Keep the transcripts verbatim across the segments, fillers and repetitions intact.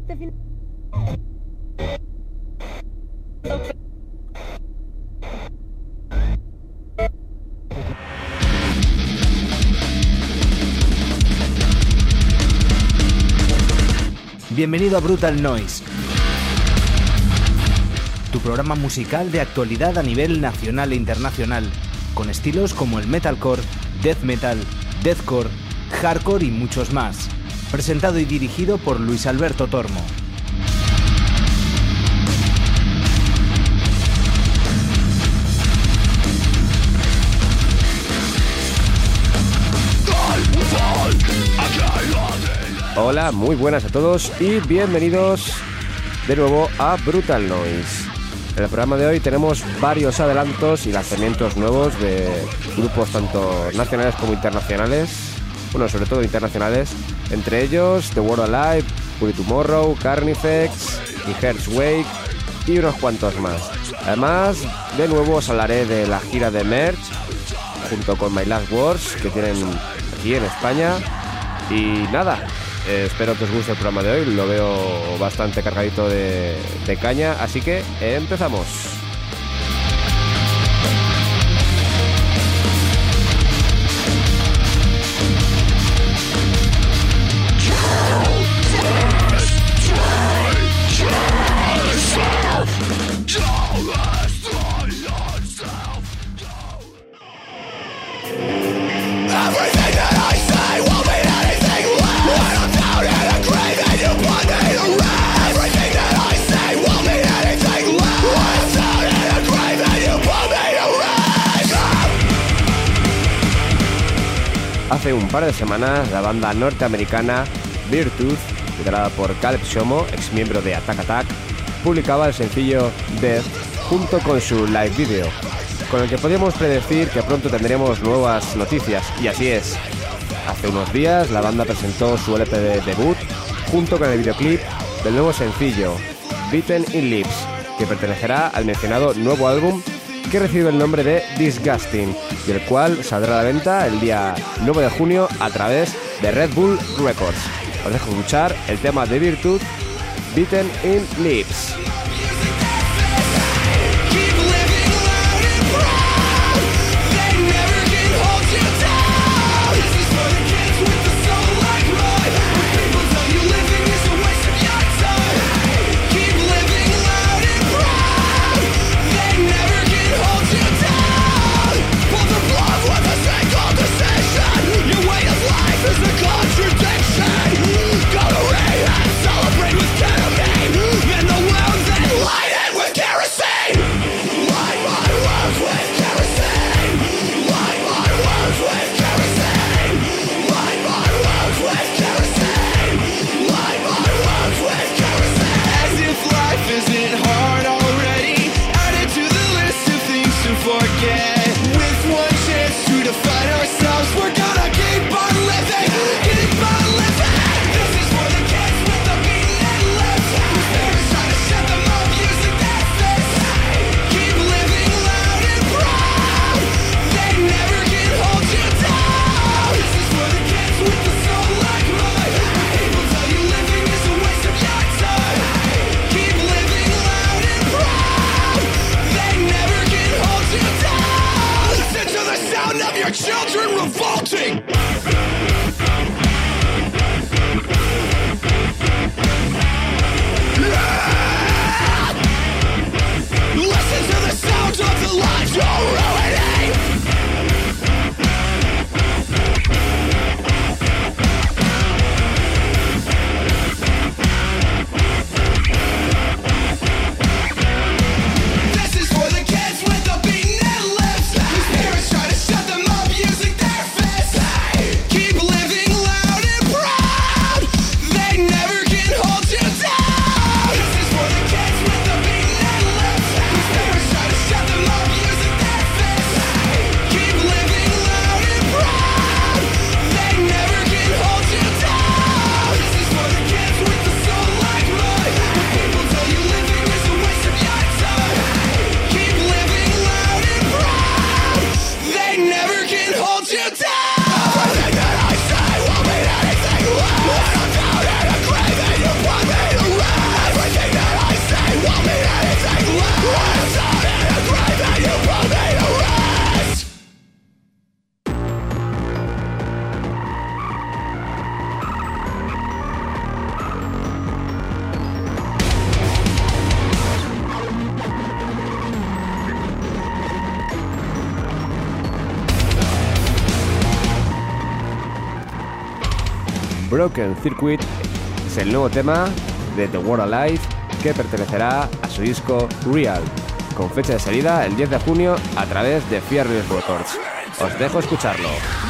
Bienvenido a Brutal Noise, tu programa musical de actualidad a nivel nacional e internacional, con estilos como el metalcore, death metal, deathcore, hardcore y muchos más. Presentado y dirigido por Luis Alberto Tormo. Hola, muy buenas a todos y bienvenidos de nuevo a Brutal Noise. En el programa de hoy tenemos varios adelantos y lanzamientos nuevos de grupos tanto nacionales como internacionales, bueno, sobre todo internacionales, entre ellos The World Alive, Puri Tomorrow, Carnifex y Heart's Wake y unos cuantos más. Además, de nuevo os hablaré de la gira de merch junto con My Last Words que tienen aquí en España. Y nada, eh, espero que os guste el programa de hoy, lo veo bastante cargadito de, de caña, así que empezamos. Hace un par de semanas, la banda norteamericana Virtue, liderada por Caleb Shomo, ex miembro de Attack Attack, publicaba el sencillo Death junto con su live video, con el que podíamos predecir que pronto tendremos nuevas noticias, y así es. Hace unos días la banda presentó su L P de debut junto con el videoclip del nuevo sencillo Beaten in Lips, que pertenecerá al mencionado nuevo álbum que recibe el nombre de Disgusting y el cual saldrá a la venta el día nueve de junio a través de Red Bull Records. Os dejo escuchar el tema de Virtue, Beaten in Lips. Music their fists. Broken Circuit es el nuevo tema de The World Alive que pertenecerá a su disco Real, con fecha de salida el diez de junio a través de Fearless Records. Os dejo escucharlo.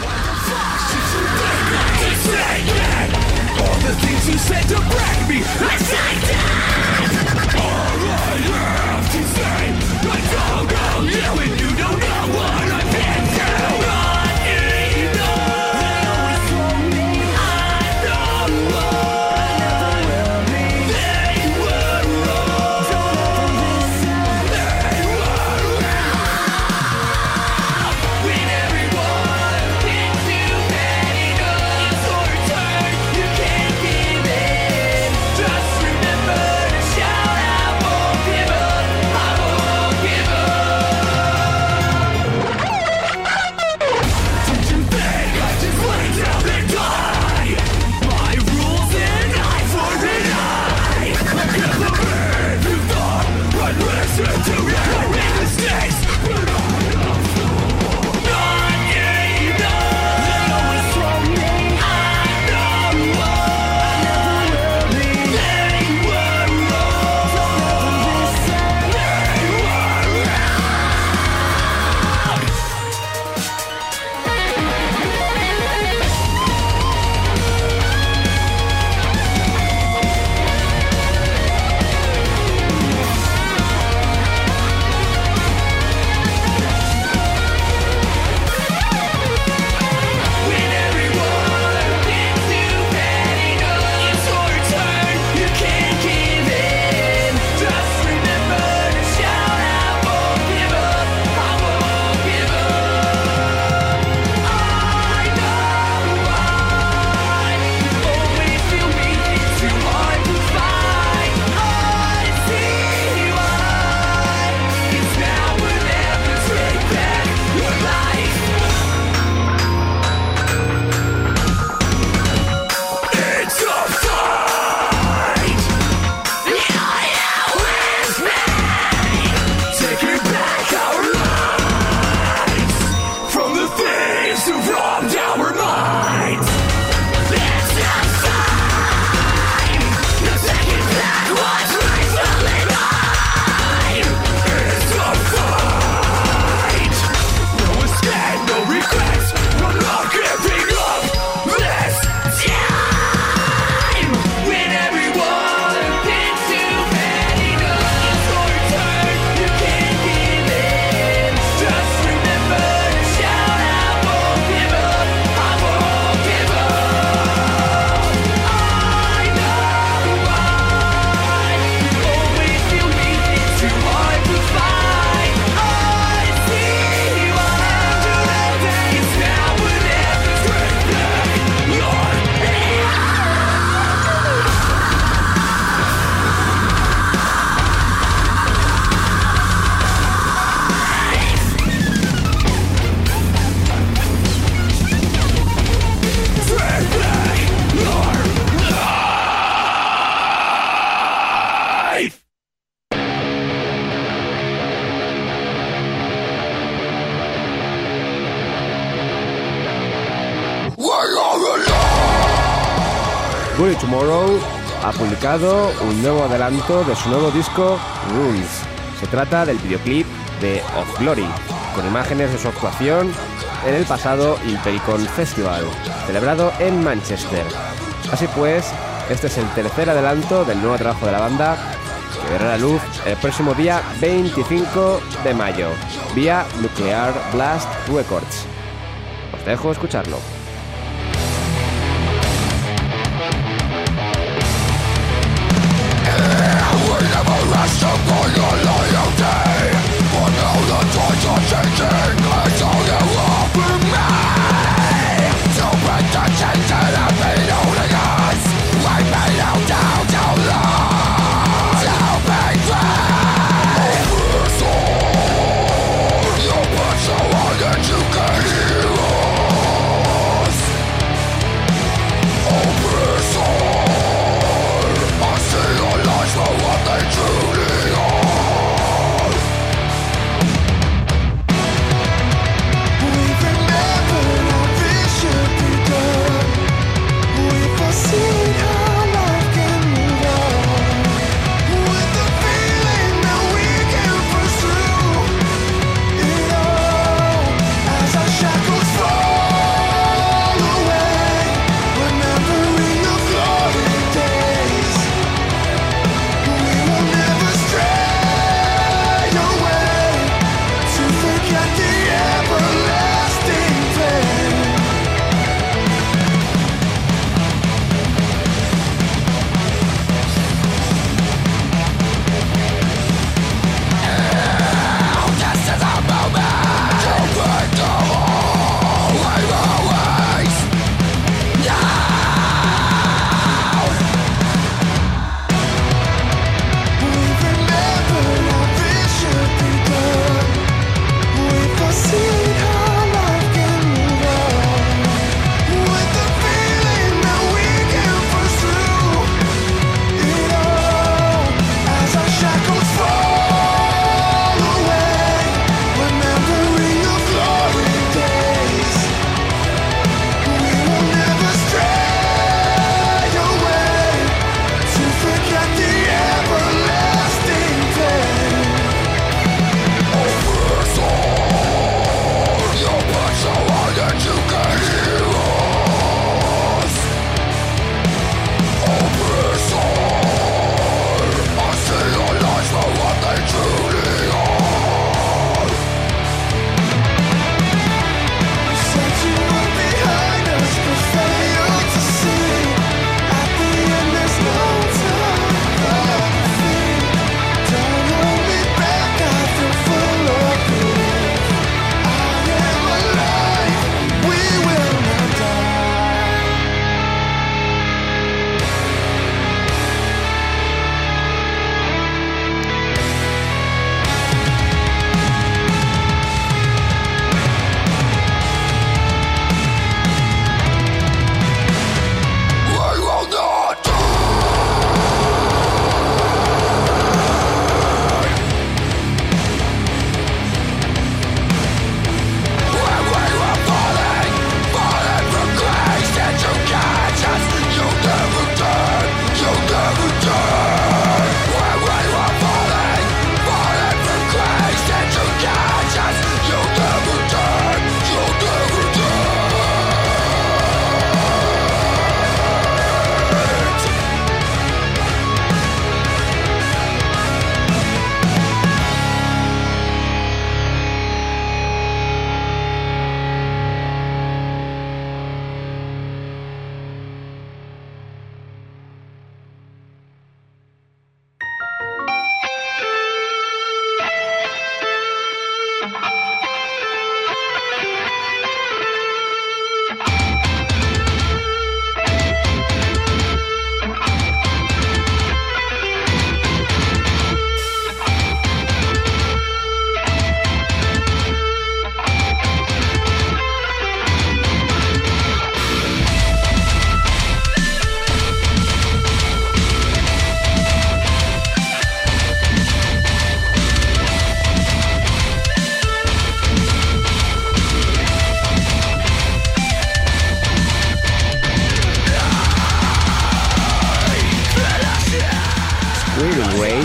Bully Tomorrow ha publicado un nuevo adelanto de su nuevo disco Runes. Se trata del videoclip de Of Glory, con imágenes de su actuación en el pasado Impericon Festival, celebrado en Manchester. Así pues, este es el tercer adelanto del nuevo trabajo de la banda, que verá la luz el próximo día veinticinco de mayo, vía Nuclear Blast Records. Os dejo escucharlo.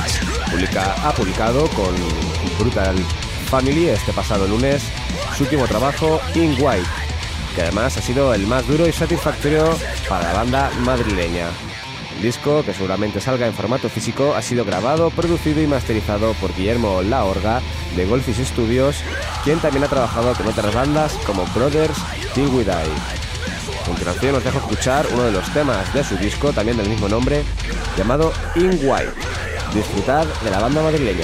Page publica, ha publicado con Brutal Family este pasado lunes su último trabajo, In White, que además ha sido el más duro y satisfactorio para la banda madrileña. El disco, que seguramente salga en formato físico, ha sido grabado, producido y masterizado por Guillermo Laorga de Goldfish Studios, quien también ha trabajado con otras bandas como Brothers, Till We Die. A continuación os dejo escuchar uno de los temas de su disco, también del mismo nombre, llamado In White. Disfrutad de la banda madrileña.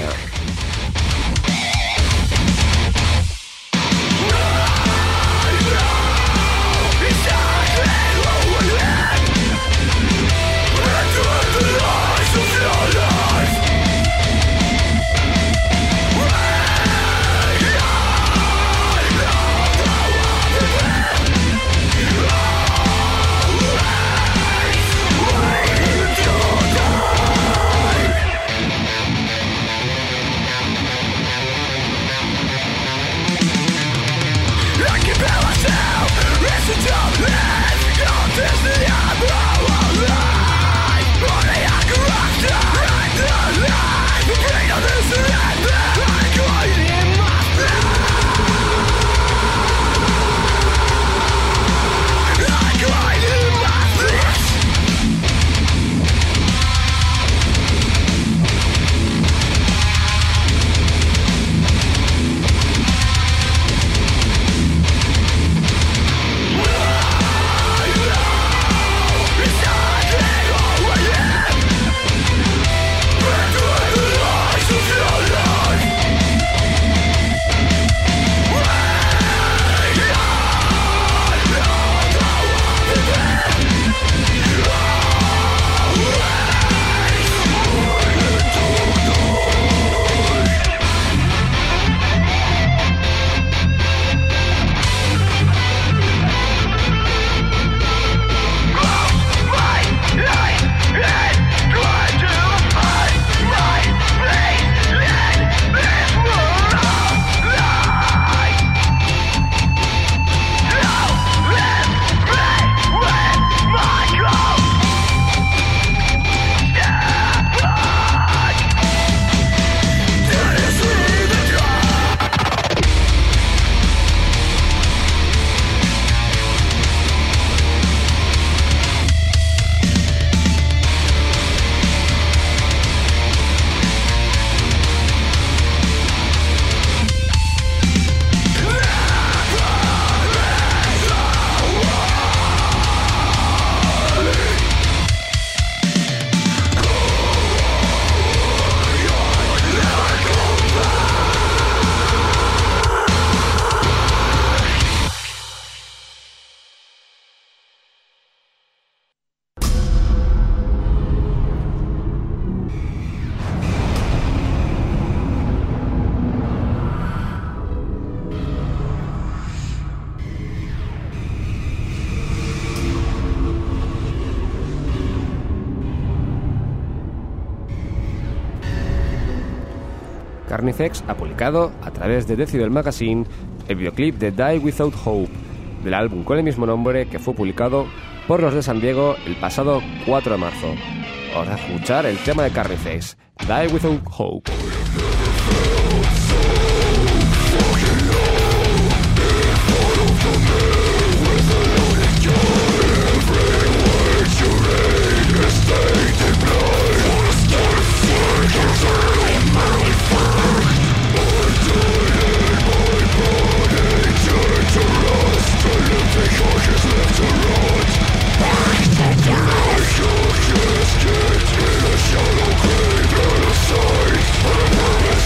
Carnifex ha publicado, a través de Decibel Magazine, el videoclip de Die Without Hope, del álbum con el mismo nombre que fue publicado por los de San Diego el pasado cuatro de marzo. Vamos a escuchar el tema de Carnifex, Die Without Hope. Shadow cave, out of sight.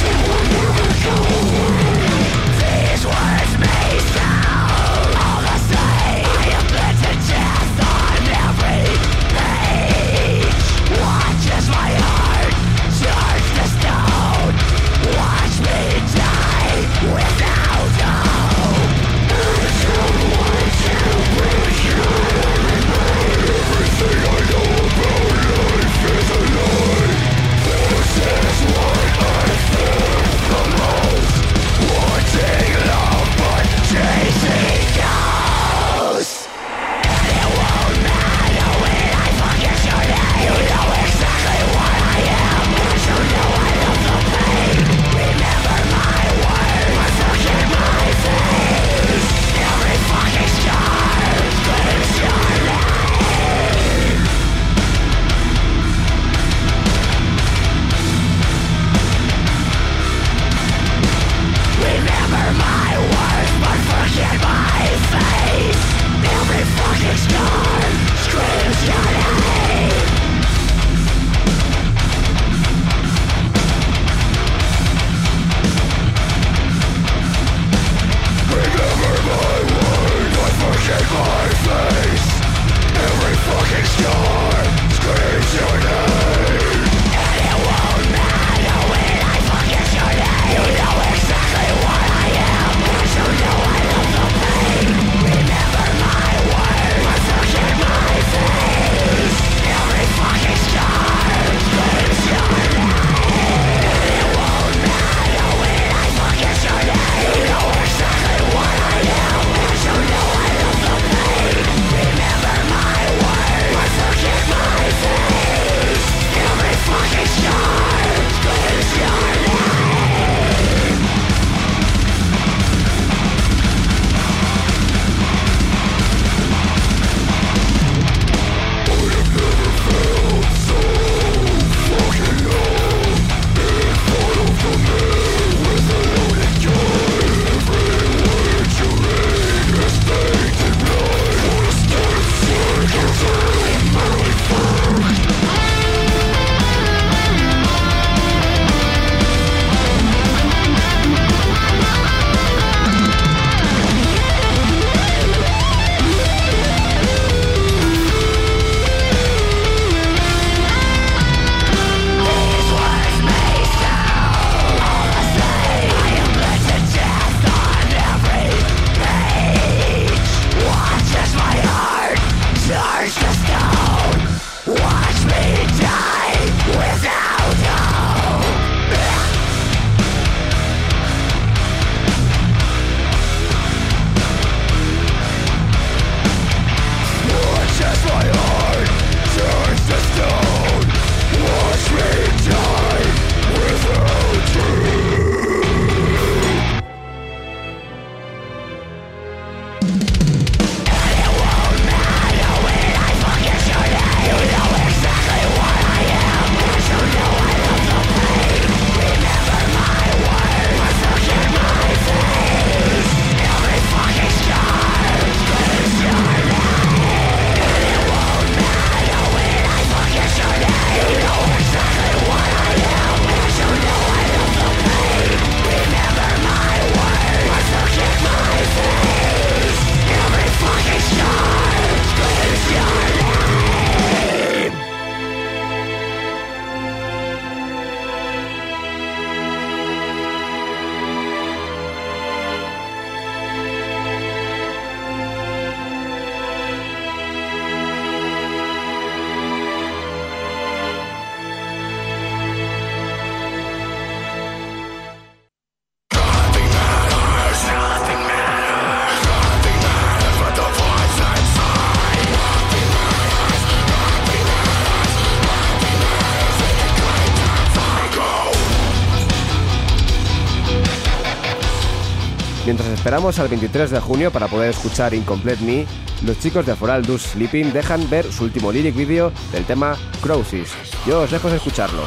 Mientras esperamos al veintitrés de junio para poder escuchar Incomplete Me, los chicos de For All Those Sleeping dejan ver su último lyric video del tema Crosses. Yo os dejo de escucharlo.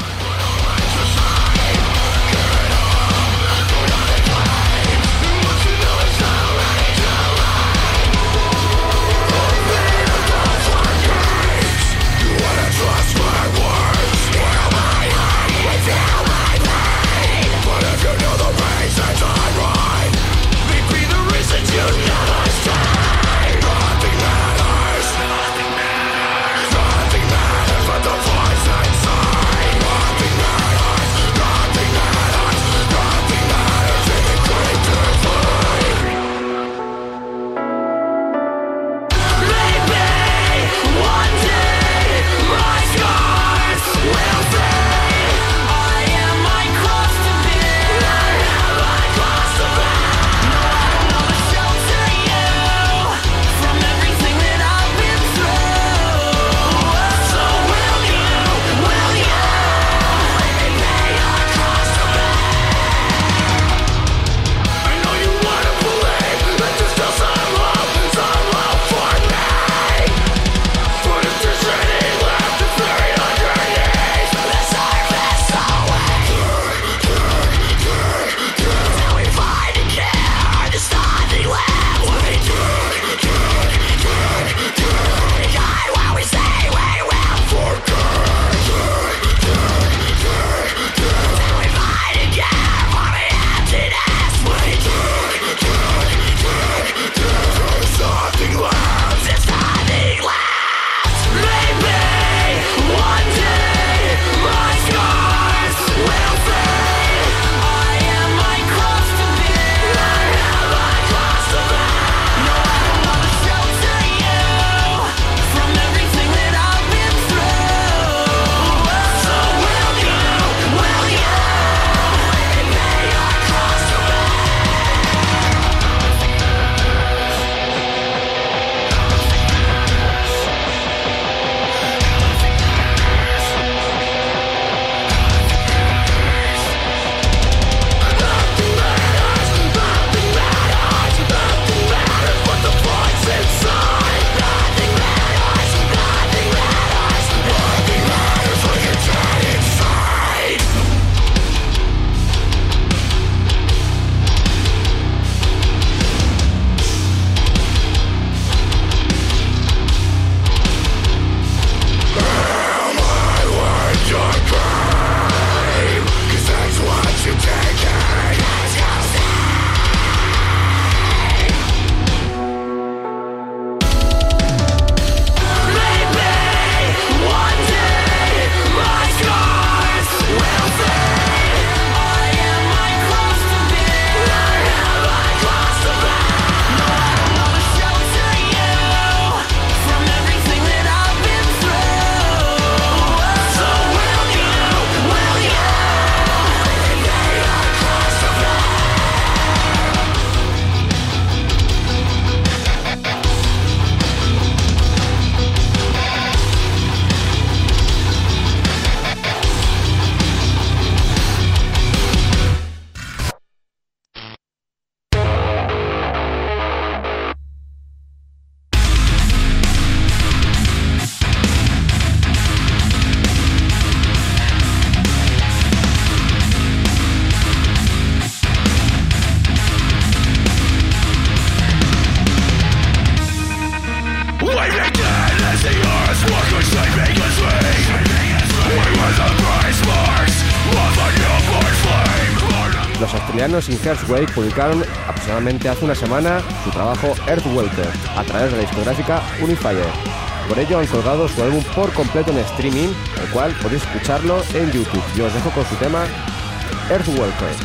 Los australianos In Heart's Wake publicaron aproximadamente hace una semana su trabajo Earthwalker a través de la discográfica Unifier. Por ello han colgado su álbum por completo en streaming, el cual podéis escucharlo en YouTube. Yo os dejo con su tema Earthwalker.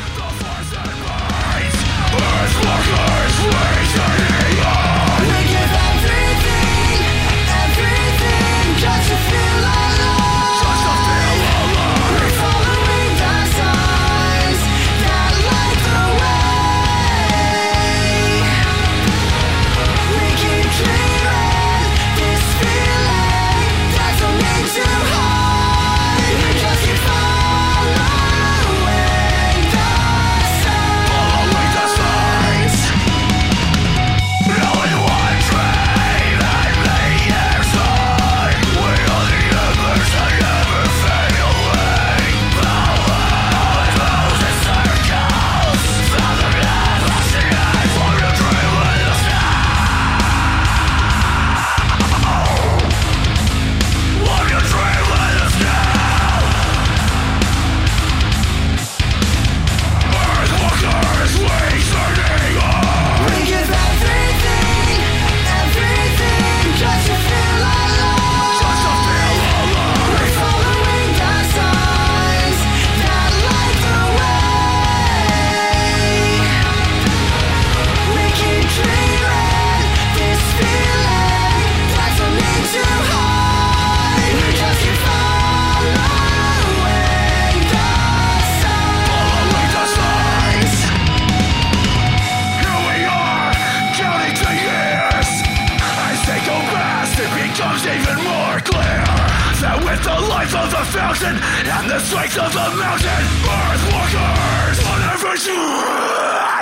Follow with the life of the fountain and the strength of the mountain. Earthwalkers on every side.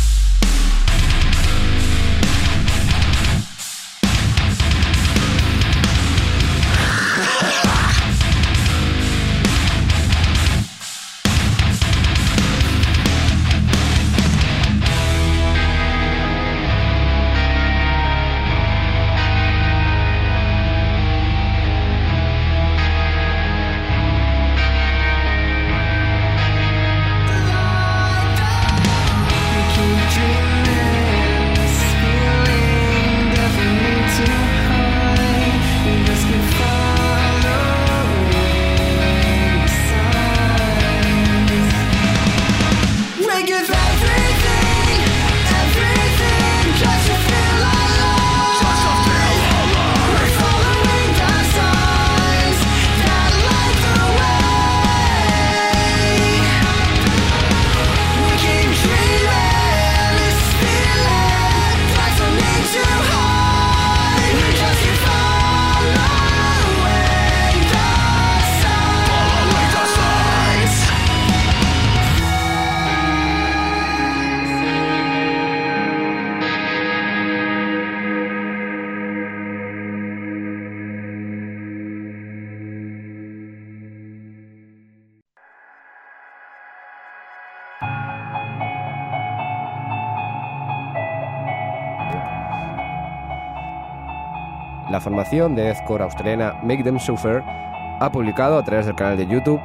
La formación de deathcore australiana Make Them Suffer ha publicado a través del canal de YouTube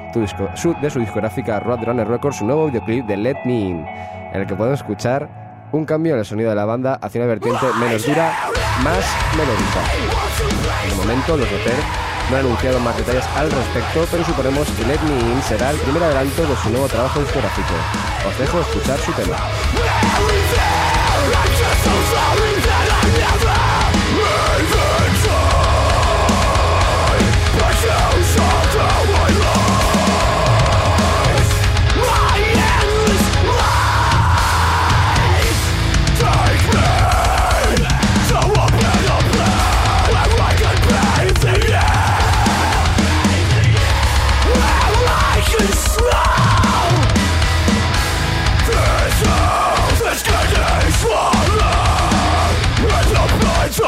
de su discográfica Roadrunner Records un nuevo videoclip de Let Me In, en el que podemos escuchar un cambio en el sonido de la banda hacia una vertiente menos dura, más melódica. De momento, los Rotter no han anunciado más detalles al respecto, pero suponemos que Let Me In será el primer adelanto de su nuevo trabajo discográfico. Os dejo escuchar su tema. This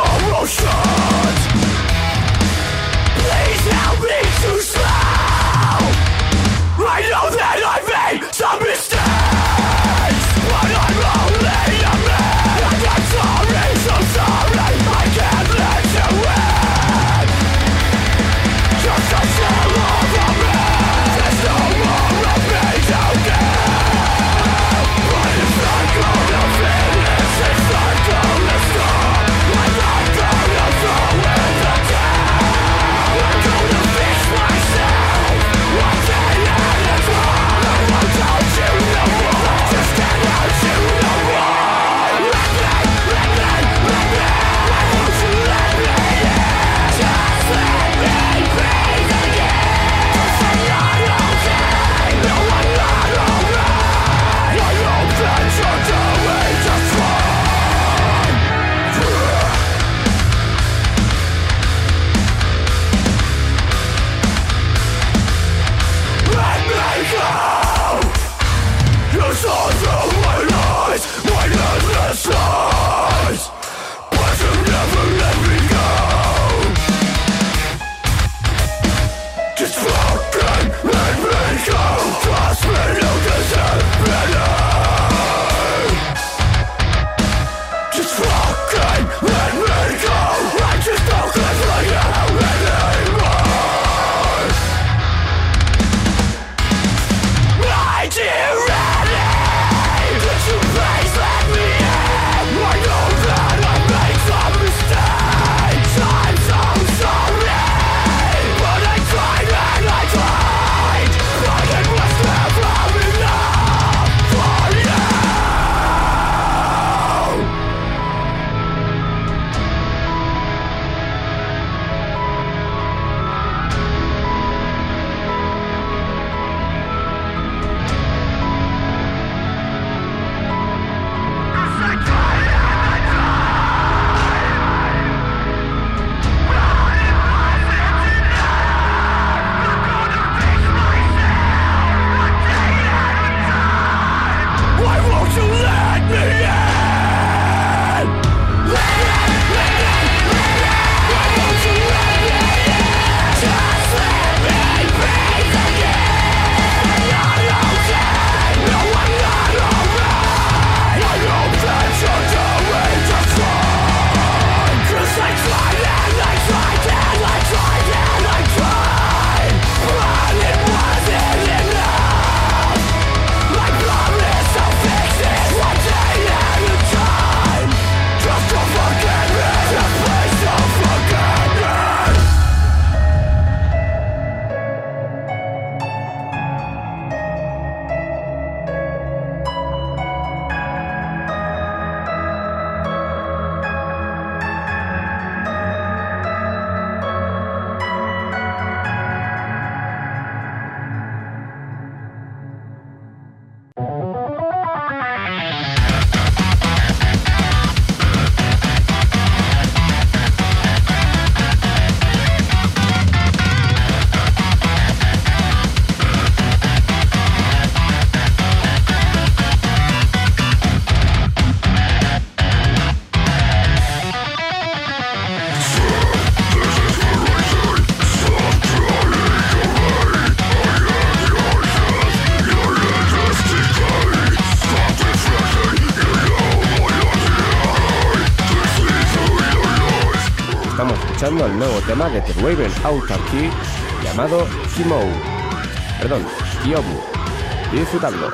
escuchando el nuevo tema de The Raven Autarky llamado Kimou, perdón, Kyobu, y disfrutadlo.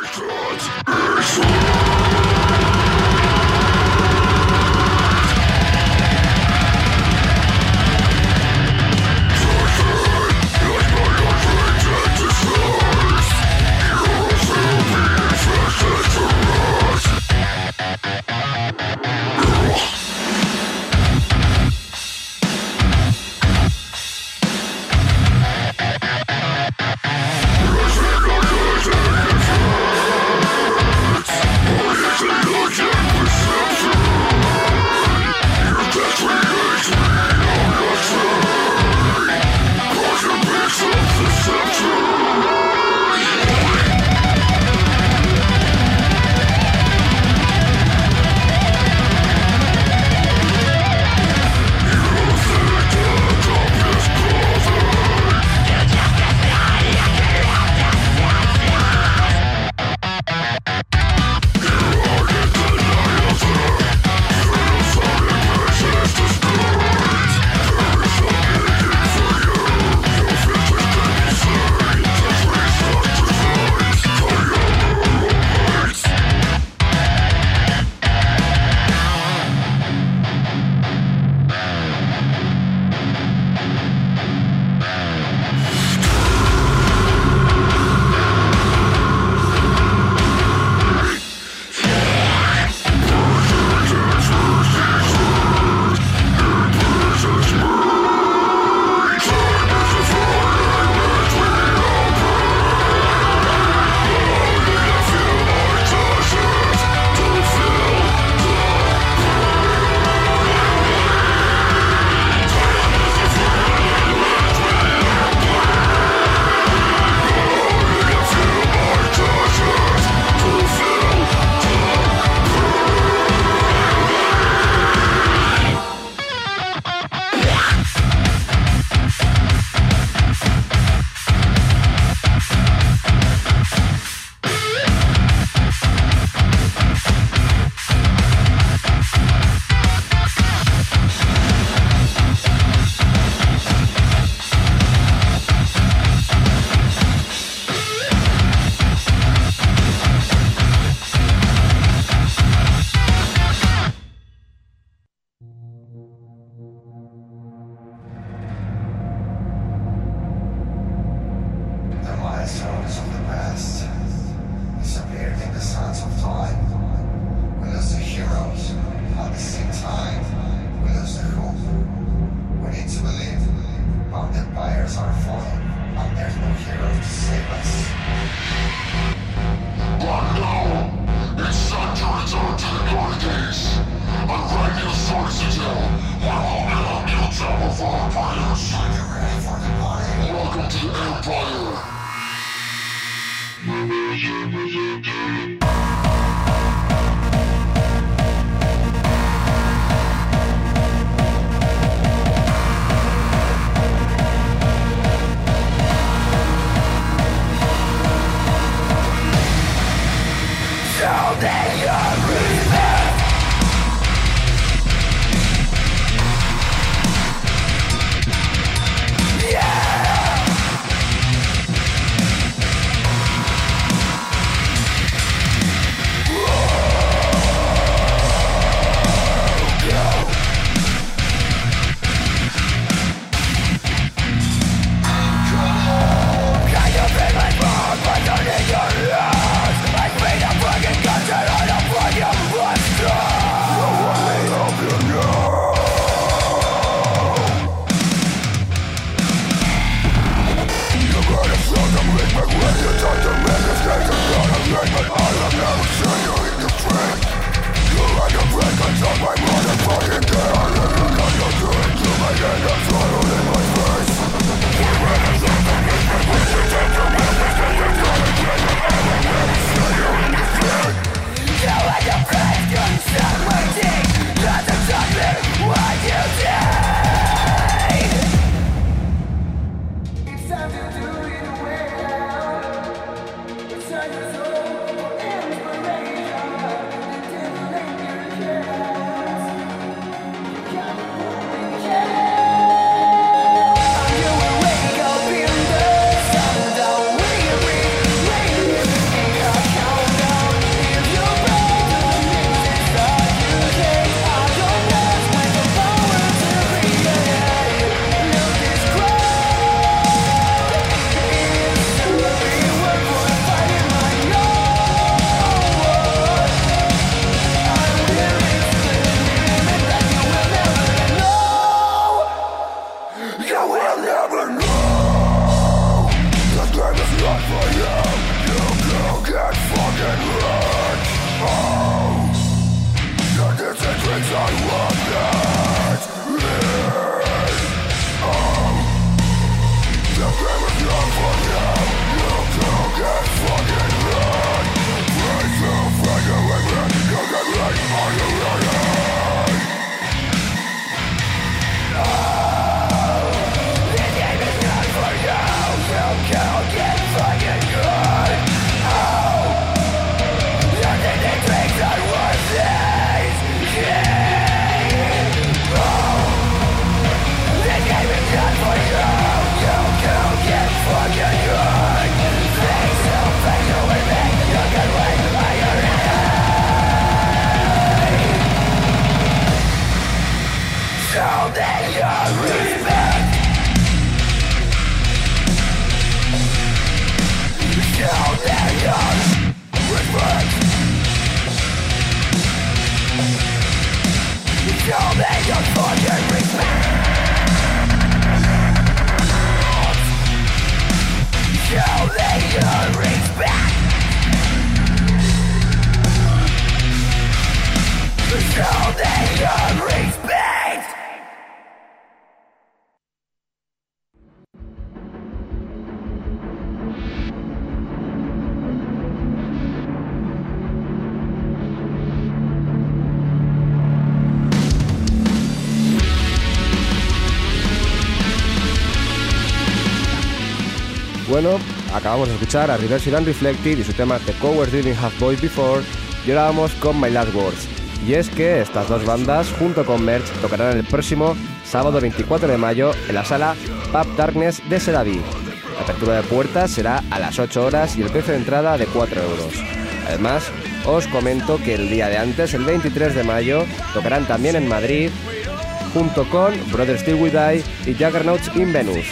Bueno, acabamos de escuchar a Reversing Unreflected y su tema The Cowards Didn't Have Boys Before, y ahora vamos con My Last Words. Y es que estas dos bandas, junto con Merch, tocarán el próximo sábado veinticuatro de mayo en la sala Pub Darkness de Sedaví. La apertura de puertas será a las ocho horas y el precio de entrada de cuatro euros. Además, os comento que el día de antes, el veintitrés de mayo, tocarán también en Madrid, junto con Brothers Till We Die y Juggernauts in Venus,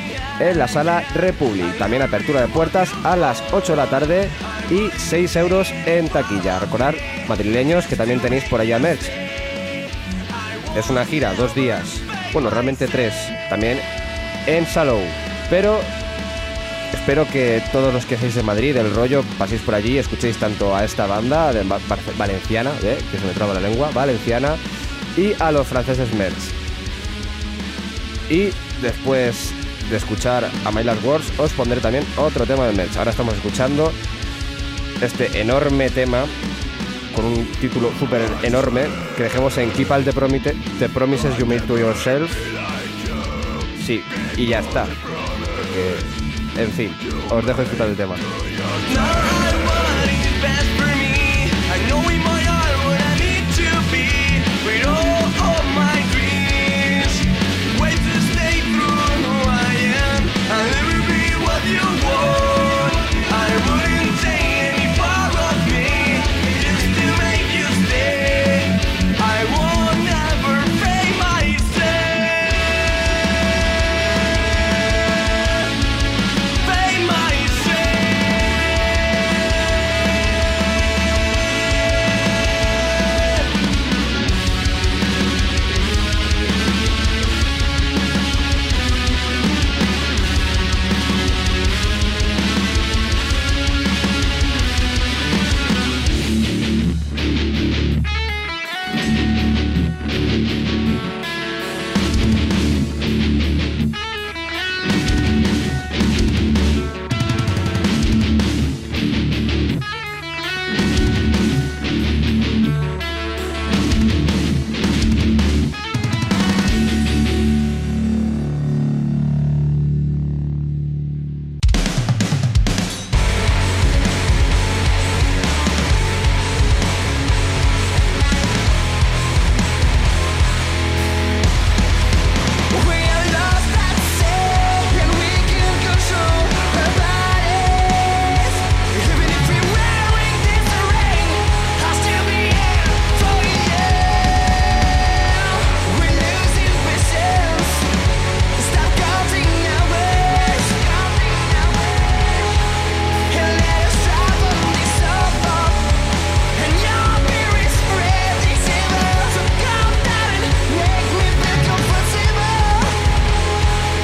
en la sala Republic. También apertura de puertas a las ocho de la tarde y seis euros en taquilla. Recordad, madrileños, que también tenéis por allá Merch. Es una gira, dos días, bueno, realmente tres, también en Salou. Pero espero que todos los que seáis de Madrid, del rollo, paséis por allí y escuchéis tanto a esta banda de Bar- valenciana, ¿eh? que se me traba la lengua, valenciana, y a los franceses Merch. Y después de escuchar a My Last Words, os pondré también otro tema de Merch. Ahora estamos escuchando este enorme tema con un título súper enorme que dejemos en Keep All the, Promite, the Promises You Made to Yourself. Sí, y ya está. Porque, en fin, os dejo disfrutar del tema.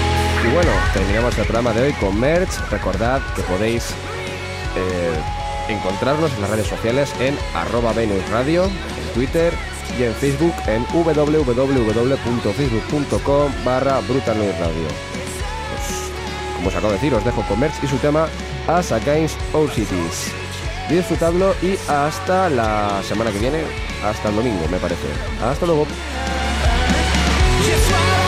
Terminamos el programa de hoy con Merch. Recordad que podéis eh, encontrarnos en las redes sociales en arroba Venus Radio, en Twitter y en Facebook en www.facebook.com barra Brutal Noise Radio. Pues, como os acabo de decir, os dejo con Merch y su tema As Against All Cities. Disfrutadlo y hasta la semana que viene, hasta el domingo me parece. Hasta luego. Just